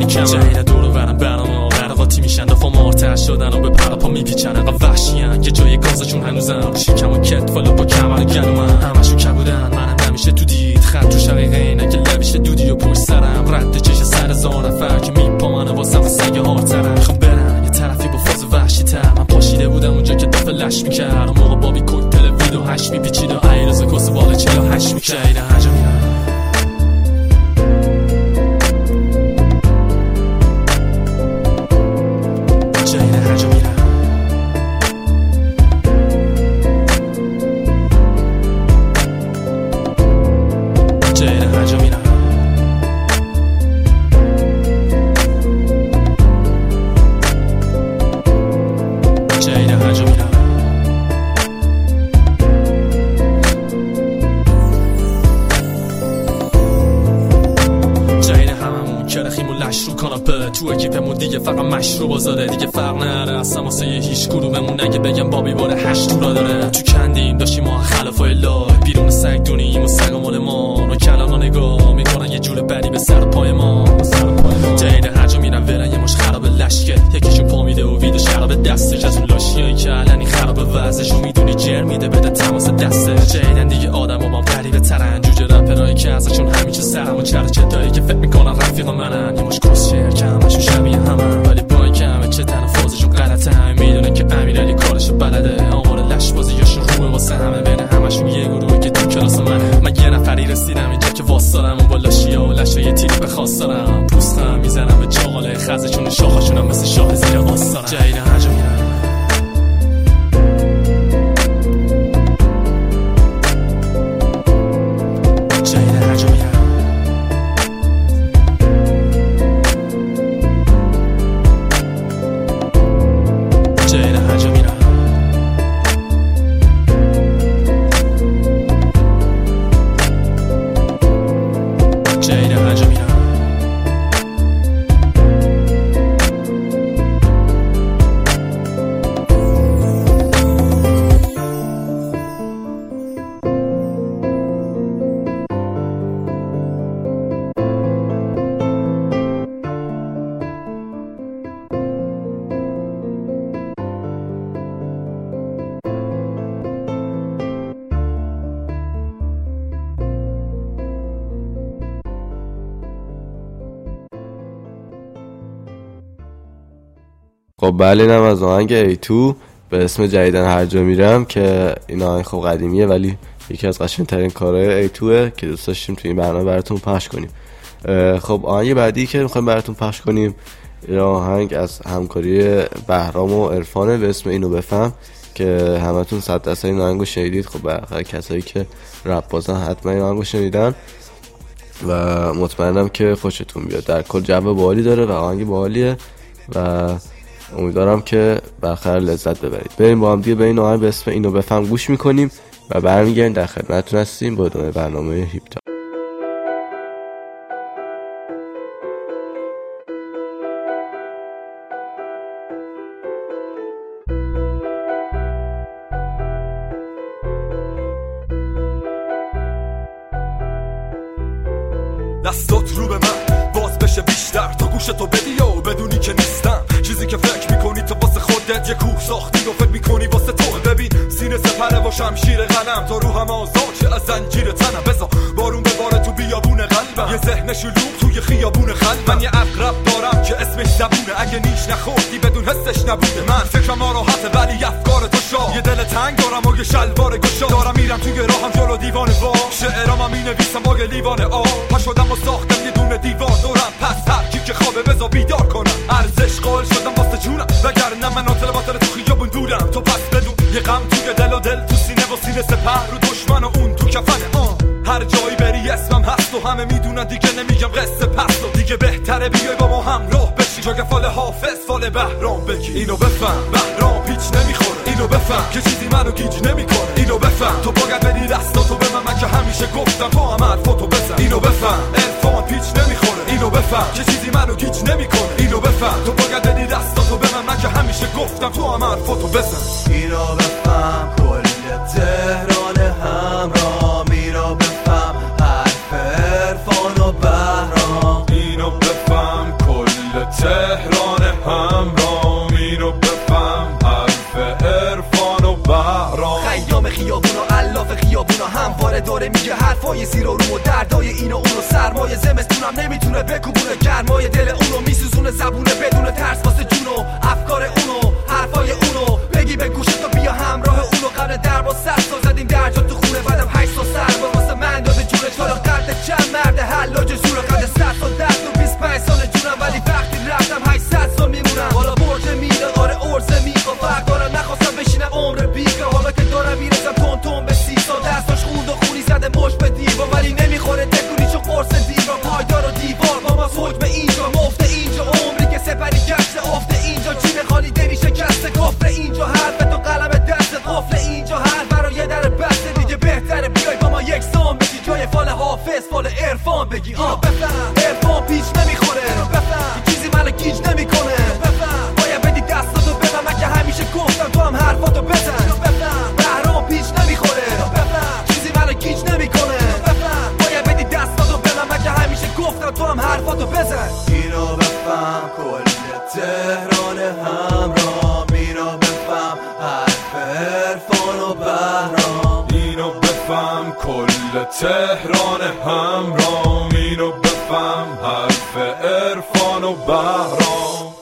گلومن همشون کبودن منم نمیشه تو دید خط تو شقیقه اینه که لبیشه دودی و پشت سرم رد چش سر زار نفر که میپامنه واسم سگ هارترم میخوام برم یه طرفی با فاز وحشی تر من پاشیده بودم اونجا که دفعه لش میکرد اون موقع بابی کوکتل ویدو هش میپیچید و ایرز کس بالا چلا هش میکرد جیده هجا میرم تو اکیپمون دیگه فقط مشروب آزاده دیگه فرق نره اصلا واسه هیچ کدوممون نگه بگم بابی باره 8 تو را داره تو کندیم داشتیم ما خلفای لای بیرون سگ دونیم و سگ مال ما رو کلانا نگاه میکنن یه جور بدی به سر پای ما جیده هر جا میرن ورن یه مش خراب لشکه یکیشون پا میده و ویدو شراب دستش از اون لاشیایی که علنی خراب وضعشو میدونی جر میده بده تماس دسته جیدن دیگه آدم و با غریبه ترن جوجه رپرایی که ازشون همیشه سرم و چرچتایی که فکر میکنن رفیق منن یه مش کسشر همشون شبیه همه ولی با این که همه چه تنفازشون غلطه همه میدونه که امیرعلی کارشو بلده آمار لش بازیاشون روه واسه همه بین همشون یه گروه که تو کلاس من یه نفری رسیدم اینجا که واسدارم اون با لاشیا و لشه یه تیری بخواست دارم پوستم میزنم به چاقاله خزشون و شاخشونم مثل شاه زیر آستارم جایده هر جا میرم خب بله اینم از آهنگ A2 به اسم جدیدن هر جا میرم که این آهنگ خب قدیمیه ولی یکی از قشنگ‌ترین کارهای A2 که دوست داشتیم توی این برنامه براتون پخش کنیم. خب آهنگ بعدی که میخوایم براتون پخش کنیم این آهنگ از همکاری بهرام و عرفانه به اسم اینو بفهم که همتون 100% این آهنگو شنیدید. خب برای کسایی که رپ بازن حتما این آهنگو شنیدن و مطمئنم که خوشتون بیاد. در کل جو باحالی داره و آهنگ باحالیه و امیدوارم که بالاخره لذت ببرید. بریم با هم دیگه به این آهنگ به اسم اینو بفهم گوش میکنیم و برمیگردیم در خدمتتون هستیم با ادامه برنامه هیپ تاپ. دستات رو به من باز بشه بیشتر تا گوشتو بدی و بدونی که نیستم چیزی که فکر میکنی تو واسه خودت یه کوه ساختی و فکر میکنی واسه تو. ببین سینه سپره و شمشیر قلم تا روحم آزاد شه از زنجیر تنم. بذار بارون بباره تو بیابون قلبم یه ذهن شلوغ توی خیابون خلبم. من یه عقرب دارم که اسمش زبونه اگه نیش نخوردی بدون حسش نبوده. من فکرم راحته ولی افکار تو شاه. یه دل تنگ دارم و یه شلوار گشا دارم میرم توی راهم جلو دیوانه وا شعرامم مینویسم با یه لیوان آب پا شدم و ساختم یه دونه دیوار دورم پس هر کی که خوابه بذار بیدار کنم. ارزش قائل شدم واسه جونم وگرنه من ناطل باطل تو خیابون دورم. تو پس بدون یه غم توی دل و دل تو سینه و سینه سپر رو دشمن و اون تو کفنه. هر جایی بری اسمم هست و همه میدونن دیگه نمیگم قصه پست و دیگه بهتره بیای با ما همراه بشی جا که فال حافظ فال بهرام بگی. اینو بفهم بهرام پیچ نمیخوره. اینو بفهم که چیزی منو گیج نمیکنه. اینو بفهم تو باید بدی دستاتو به من که همیشه گفتم تو هم حرفاتو بزن. اینو بفهم عرفان پیچ نمیخوره. اینو بفهم که چیزی منو گیج نمیکنه. اینو بفهم تو باید بدی دستاتو به من که همیشه گفتم تو هم حرفاتو بزن. اینو بفهم کل تهران همراه. اینو بفهم حرف عرفان و بهرام. اینو بفهم کل تهران همراه. اینو بفهم حرف عرفان و بهرام. خیام خیابون و علاف خیابون زیر و رو و دردای این و اون و سرمایه زمستونم نمیتونه بکوبونه گرمای دل اونو میسوزونه زبونه بدون ترس واسه جونو افکار اونو حرفای اونو بگی به گوشت و بیا همراه اونو قبل دربا 100 سال زدیم درجا تو خونه بعدم 8 سال سربار واسه من داده جونش حالا قد چند مرد حلاج زور قد 100 سال درد و 25 سال جونم ولی وقتی رفتم 800 سال میمونم حالا برج میده آره ارزه میخوا فرق دارم نخواستم بشینم عمر بیگه حالا که دارم میرسم تون تون به 30 سال دستاش خوند و خونی زده مش به دیوار ولی نمیخوره تکونی چون قرص دیوار پایدار و دیوار با ما حکم اینجا مفت اینجا عمری که سپری گشت افته اینجا جیم خالی دلی شکسته کفر اینجا حرف تو قلم دست قفل اینجا هر برای یه در بسته دیگه بهتره بیای با ما یک سام بگی جای فال حافظ فال عرفان بگی بفهم عرفان پیچ نمیخوره بفهم چیزی من گیج نمیکنه بفهم باید بدی دستاتو بدم اگه همیشه گفتم تو هم حرفاتو بزن بفهم بهرام پیچ نمیخوره بفهم چیزی من گیج نمیکنه بفهم باید بدی دستاتو بدم اگه همیشه گفتم تو هم حرفاتو بزن اینو بفهم کل تهران همراه اینو بفهم حرف عرفان و بهرام اینو بفهم کل تهران همراه اینو بفهم حرف عرفان و بهرام.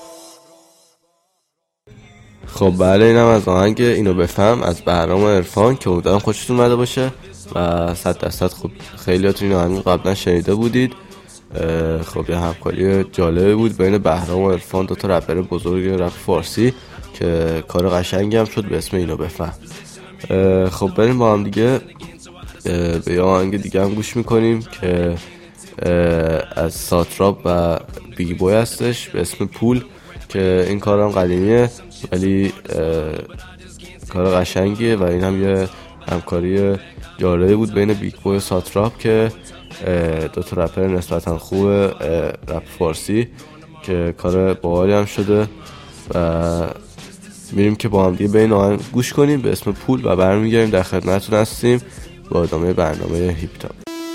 خب بله اینم از آهنگ اینو بفهم از بهرام و عرفان که امیدوارم خوشتون اومده باشه و 100% خب خیلیاتون این آهنگ قبلا شنیده بودید. خب یه همکاری جالبه بود بین بهرام و عرفان، دو تا رپر بزرگ رپ فارسی که کار قشنگی هم شد به اسم اینو بفهم. خب بریم با هم دیگه به یه آهنگ دیگه هم گوش میکنیم که از ساتراپ و بیگی بوی هستش به اسم پول که این کار هم قدیمیه ولی کار قشنگیه و این هم یه همکاری جالبی بود بین بیگ بوی و ساتراپ که دو تا رپر نسبتا خوب رپ فارسی که کار باحالی هم شده و میریم که با هم دیگه به این آهنگ گوش کنیم به اسم پول و برمیگردیم در خدمتتون هستیم با ادامه برنامه هیپ تاپ.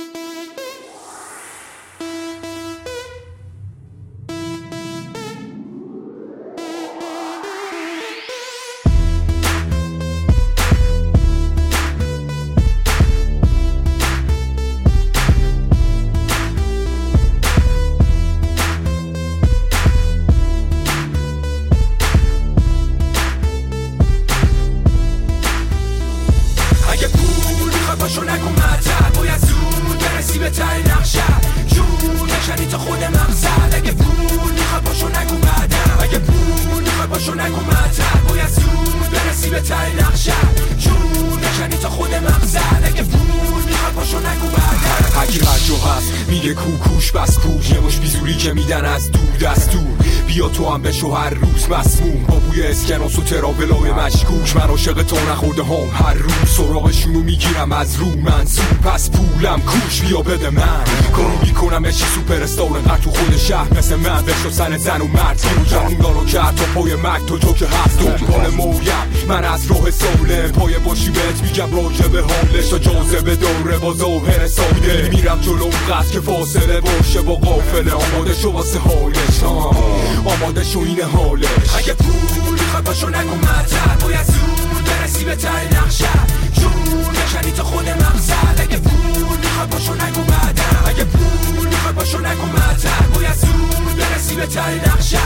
میگه کوکوش بس کوش یه مش بیزوری که میدن از دور دستور بیا تو هم بشو هر روز مسموم با بوی اسکناس و ترابلای مشکوک من عاشق تو نخورده هم هر روز سراغشونو میگیرم از رو منصور پس پولم کوش بیا بده من کارو میکنم اشی سوپر استار انقدر تو خود شهر مثل من بشو سن زن و مرد که جوونا رو کرد تا پای مک تو که هست دنبال مویم من از راه سالم پای باشی بهت میگم راجع به حالش تا جاذبه دوره با ظاهر سایده میرم جلو قصد که فاصله باشه با قافله آماده شو واسه حالش آماده شو این حالش اگه پول میخوای باشو نگو مطر باید زود برسی به تای نقشه جون نشنی تا خود مقصد اگه پول میخوای باشو نگو بعدم اگه پول میخوای باشو نگو مطر باید زود برسی به تای نقشه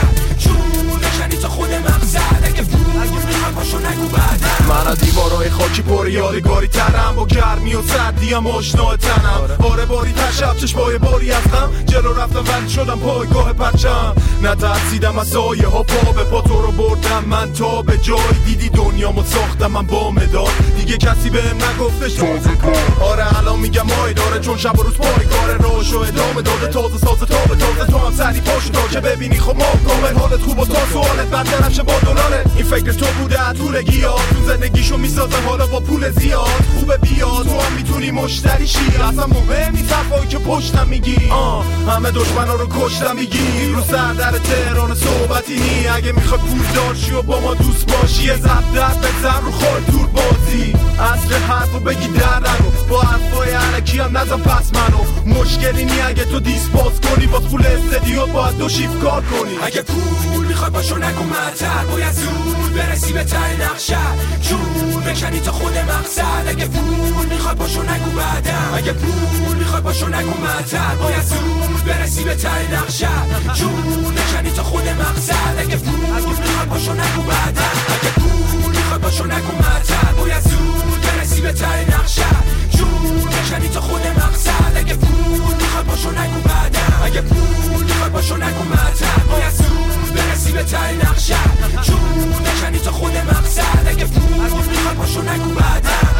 جون نشنی تا خود مقصد اگه پول میخوای باشو نگو بعدم من از دیوارای خاکی پر یادگاری ترم با گرمی و سردی هم آشنا تنم باره باری تشب چشمای باری از غم جلو رفتم ولی شدم پایگاه پرچم نترسیدم از سایه ها پا به پا تو رو بردم من تا به جای دیدی دنیامو ساختم من با مداد دیگه کسی بهم نگفتش تازه کن آره الان میگم مای داره چون شب و روز پایگاه راهشو ادامه داده تازه سازه تا به تازه تو هم سری پاشو تا که ببینی خب ما کامل حالت خوب و تا سوالت برطرف شه با دلاره این فکر تو بوده طولگی ها تو زندگیشو میسازه حالا با پول زیاد خوبه بیا تو هم میتونی مشتری شی اصلا مهم نیست حرفایی که پشتم میگی همه دشمنا رو کشتم میگی رو سر در تهران صحبتی نی اگه میخوای پولدار شی و با ما دوست باشی یه زب در بزن رو خود دور بازی اصل حرفو بگی در نگو با حرفای علکی هم نزن پس منو مشکلی نی اگه تو دیسپاس کنی با پول استدیو باید دو شیف کار کنی اگه پول میخوای باشو نگو مطر باید زود برسی به تای نقشه جون بکنی تا خود مقصد اگه پول میخوای باشو نگو بعدم اگه پول پاشو نگو معطل باید زود برسی به ته نقشت جون نکنی تا خود مقصد اگه پول میخوای پاشو نگو بعدن اگه پول میخوای پاشو نگو معطل باید زود برسی به ته نقشت جون نکنی تا خود مقصد اگه پول میخوای پاشو نگو بعدن اگه پول میخوای پاشو نگو معطل باید زود برسی به ته نقشت جون نکنی تا خود مقصد اگه پول میخوای پاشو نگو بعدن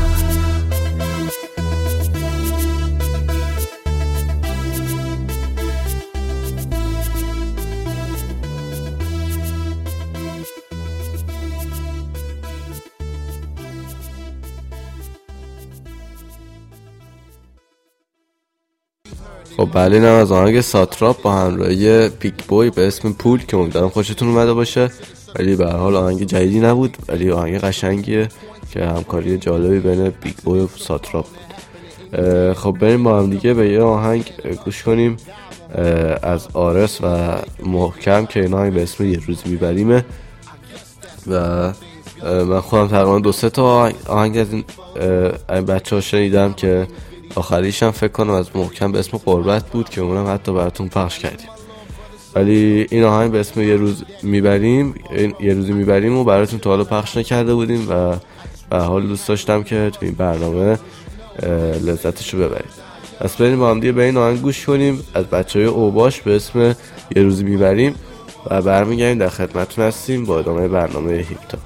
خب بله، اینم از آهنگ ساتراپ با همراهی پیک بوی به اسم پول که امیدوارم خوشتون اومده باشه. ولی به هر حال آهنگ جدیدی نبود ولی آهنگ قشنگیه که همکاری جالبی بین پیک بوی و ساتراپ بود. خب بریم با هم دیگه به یه آهنگ گوش کنیم از آرس و محکم که این آهنگ به اسم یه روزی میبریمه و من خودم تقریبا 2-3 تا آهنگ از این بچه ها شنیدم که آخریش هم فکر کنم از محکم به اسم قربت بود که اونم حتی براتون پخش کردیم. ولی این آهنگ به اسم یه روزی میبریم و براتون تا حالا پخش نکرده بودیم و به حال دوست داشتم که تو این برنامه لذتشو ببریم. پس بریم با هم دیگه به این آهنگ گوش کنیم از بچهای اوباش به اسم یه روزی میبریم و برمیگردیم در خدمتتون هستیم با ادامه برنامه هیپتاپ.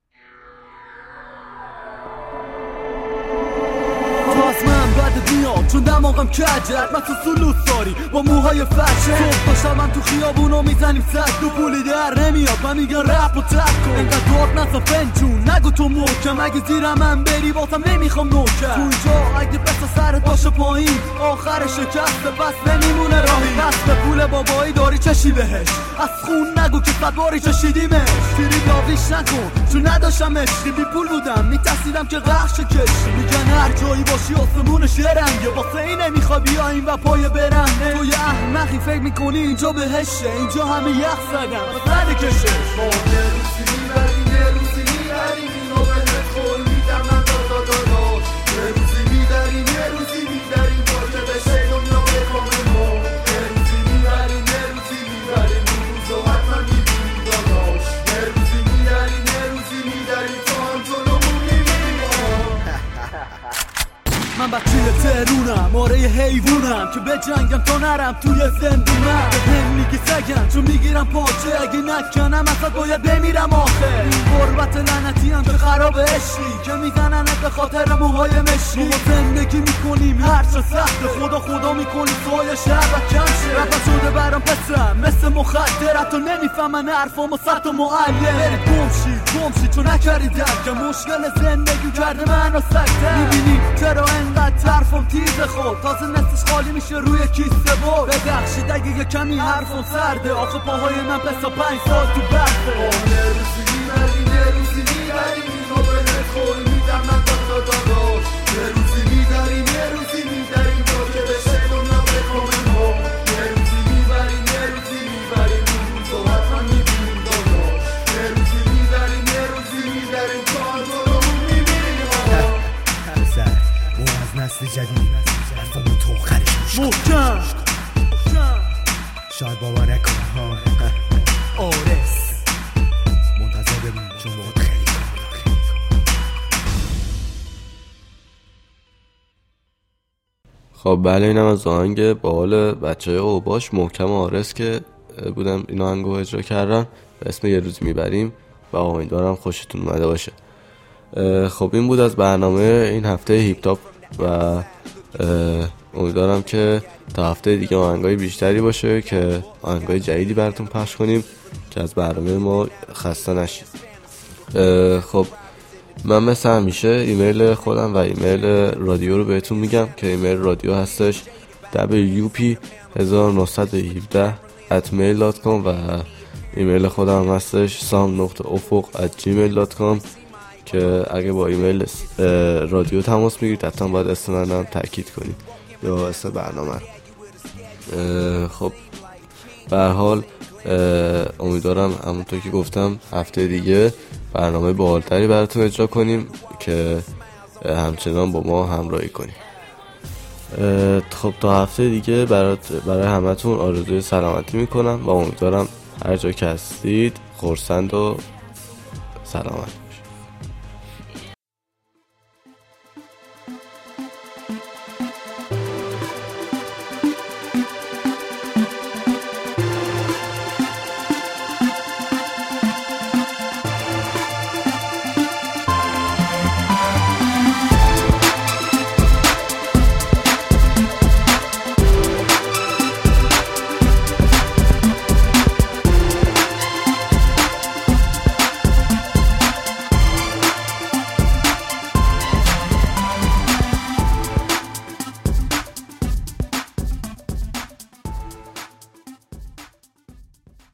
چون دماغم کجت من تو سلوس داری با موهای فرشه صبح تا شب من تو خیابونو میزنیم سگ دو پولی در نمیاد من میگن رپ و تک کن اینقدر داد نسا فنجون نگو تو محکم اگه زیر من بری بازم نمیخوام نوکر تو اینجا اگه بسا سرت باشه پایین آخر شکسته بس نمیمونه راهی بس به پول بابایی داری چشی بهش از خون نگو که صد باری چشیدیمش تیری داغیش نکن چون نداشتمش بی پول بودم میترسیدم که غرق کشی میگن هر جایی باشی آسمونش یه رنگه واسه این نمیخوای بیاییم و پای برهنه تو یه احمقی فکر میکنی اینجا بهشه اینجا همه یخ زدن و زده کشه ما یه روزی میبریم یه روزی میبریم اینو بهت خول میدم من داداش یه روزی میبریم یه روزی میبریم تا که بشه دنیا بکنه ما یه روزی میبریم یه روزی میبریم اون روزو حتما میبینیم داداش یه روزی میبریم یه روزی میبریم تا هم جلومون میبینیم من بچه تهرونم آره حیوونم که به جنگم تا نرم توی زندونم به هم میگی سگم چون میگیرم پاچه اگه نکنم اصلا باید بمیرم آخه این غربت لعنتی هم که خراب عشقی که میزننت به خاطر موهای مشی ما زندگی میکنیم هرچه سخت خدا میکنیم سوی شهر و کم شه رفت شده برام پسرم مثل مخدرت و نمیفهمن حرفام و سطح و معلم برید گمشی چون نکردی درکم مشکل زندگی کرده من و سکتر میبینی چرا انقدر طرفم تیزه خود تازه نستش خالی میشه روی کیسه بود ببخشید اگه یه کمی حرفم سرده آخه پاهای من پسا 5 سال تو برده یه روزی میبریم یه روزی میبریم اینو بهت خول میدم من داداش یه روزی میبریم یه روزی میبریم تا که بشه دنیا بکنه ما یه روزی میبریم یه روزی میبریم اون روزو حتما میبینیم داداش یه روزی میبریم یه روزی میبریم تا جلومون میبینیم اون از نسل جدید حرفمون تو خرش محکم شاید باور نکنه آرس منتظر بمون چون باید خیلی خب بله، اینم از آهنگ باحال بچهای اوباش محکم آرس که بودم این آهنگو اجرا کردن به اسم یه روز میبریم و امیدوارم خوشتون اومده باشه. خب این بود از برنامه این هفته هیپتاپ و امیدوارم که تا هفته دیگه آهنگای بیشتری باشه که آهنگای جدیدی براتون پخش کنیم که از برنامه ما خسته نشید. خب من مثل همیشه ایمیل خودم و ایمیل رادیو رو بهتون میگم که ایمیل رادیو هستش wup1917@mail.com و ایمیل خودم هستش sam.ufuk@gmail.com که اگه با ایمیل رادیو تماس میگیرید حتما باید اسم منم تاکید کنید یا اسم برنامه رو. خب به هر حال امیدوارم همونطور که گفتم هفته دیگه برنامه باحالتری براتون اجرا کنیم که همچنان با ما همراهی کنیم. خب تا هفته دیگه برای همتون آرزوی سلامتی میکنم و امیدوارم هر جا که هستید خرسند و سلامت.